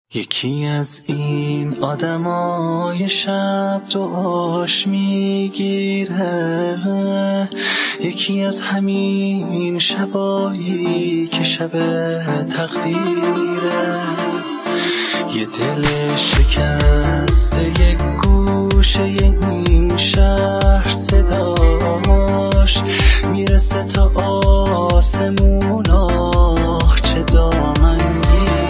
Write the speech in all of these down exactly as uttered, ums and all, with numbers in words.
یکی از این آدمای شب دعاش میگیره، یکی از همین شبایی که شب تقدیره. یه دل شکسته یک گوشه این شهر صداش میرسه تا آسموناه، چه دامن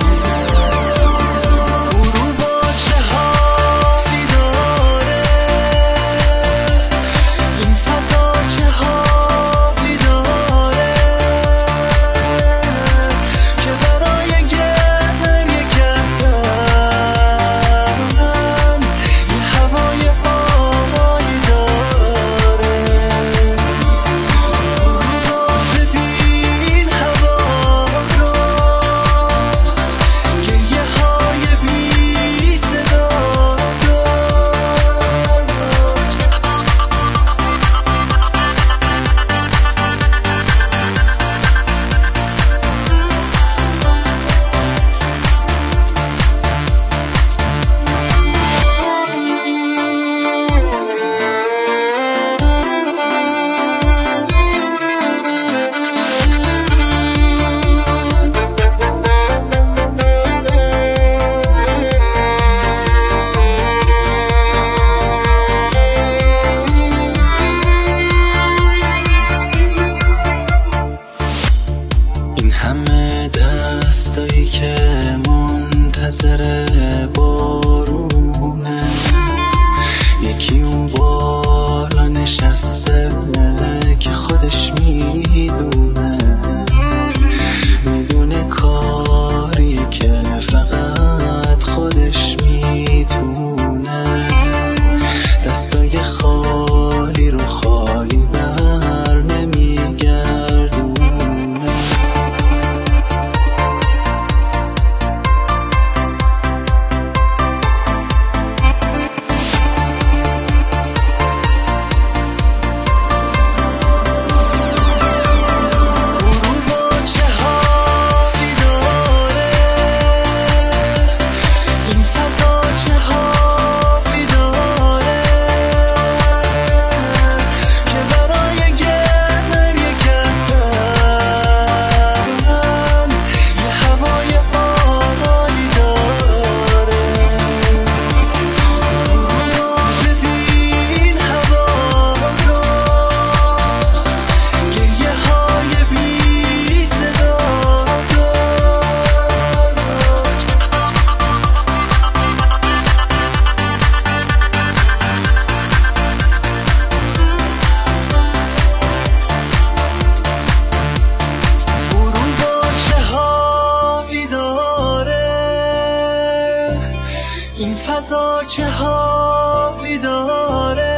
منتظر بارونه، یکی اون بالا نشسته که خودش میدونه، میدونه کاریه که فقط خودش میتونه. دستای خالی رو خالی بر نمیگردونه. این فضا چه حالی داره؟